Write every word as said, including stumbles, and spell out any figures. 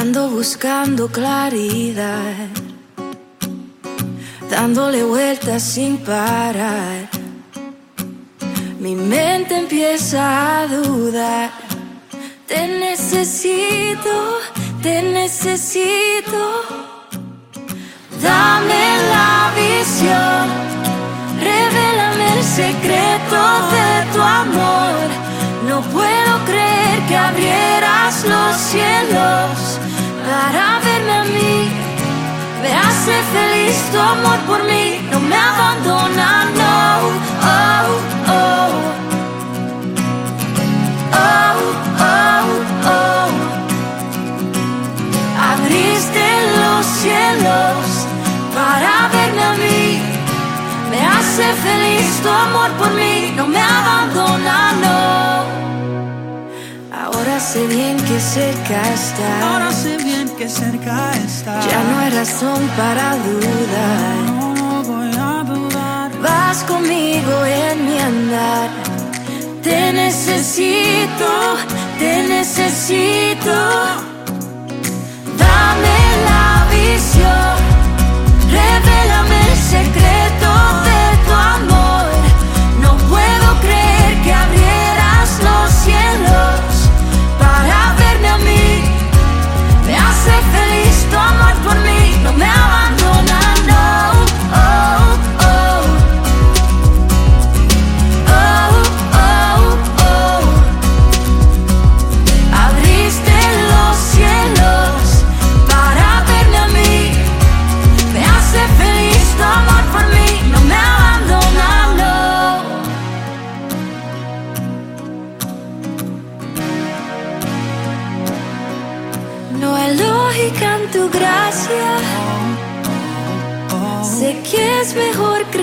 Ando buscando claridad, dándole vueltas sin parar. Mi mente empieza a dudar. Te necesito, te necesito. Dame la visión, revélame el secreto de tu amor. No puedo creer que abrieras los cielos para verme a mí. Me hace feliz tu amor por mí, no me abandona, no. Oh, oh. Oh, oh, oh. Abriste los cielos para verme a mí. Me hace feliz tu amor por mí, no me abandona, no. Ahora sé bien que cerca estás. Ahora sé bien que cerca estás. Ya no hay razón para dudar. No, no voy a dudar. Vas conmigo en mi andar. Te necesito, te necesito. Dame la visión, revélame el secreto de tu amor. No puedo creer que abrieras los cielos para verme a mí. Me hace feliz tu amor por mí, no me abandona, no. Oh, oh. Oh, oh, oh. Abriste los cielos para verme a mí. Me hace feliz tu amor por mí, no me abandona, no. No hay lógica en tu gracia. Sé que es mejor creer